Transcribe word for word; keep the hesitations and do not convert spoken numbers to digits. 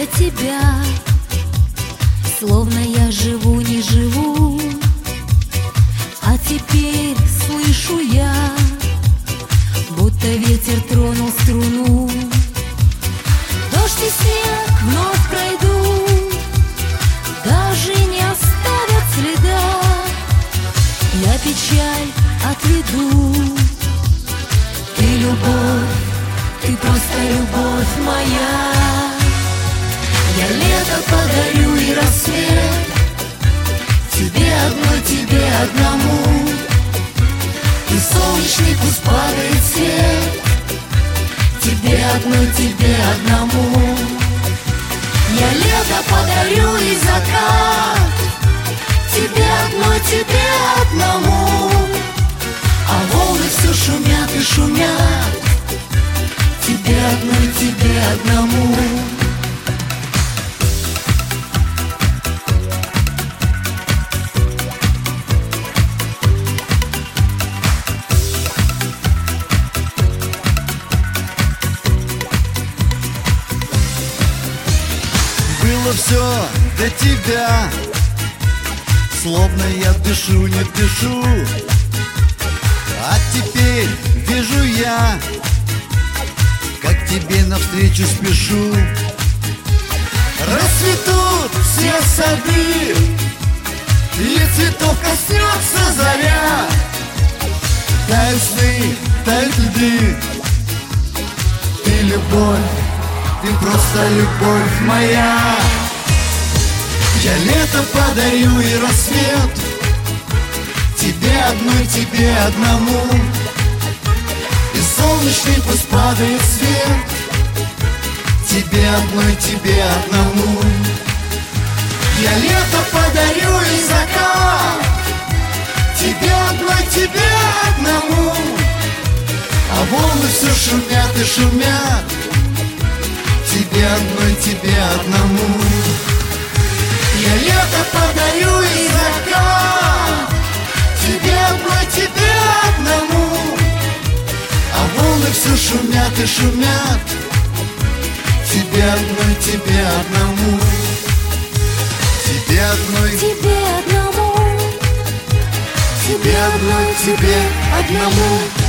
для тебя, словно я живу, не живу. А теперь слышу я, будто ветер тронул струну. Дождь и снег вновь пройдут, даже не оставят следа. Я печаль отведу. Ты любовь, ты просто любовь моя. Я лето подарю и рассвет, тебе одной, тебе одному. И солнечный пусть падает свет, тебе одной, тебе одному. Я лето подарю и закат, тебе одной, тебе одному. А волны все шумят и шумят, тебе одной, тебе одному. Было все для тебя, словно я дышу, не дышу. А теперь вижу я, как тебе навстречу спешу. Расцветут все сады, и цветов коснется заря. Тают сны, тают льды. Ты любовь, ты просто любовь моя. Я лето подарю и рассвет, тебе одной, тебе одному. И солнечный пусть падает свет, тебе одной, тебе одному. Я лето подарю и закат, тебе одной, тебе одному. А волны все шумят и шумят, тебе одной, тебе одному. Я лето подарю и закат, тебе одной, тебе одному. А волны все шумят и шумят, тебе одной, тебе одному. Тебе одной, тебе одному. тебе одной, тебе одному.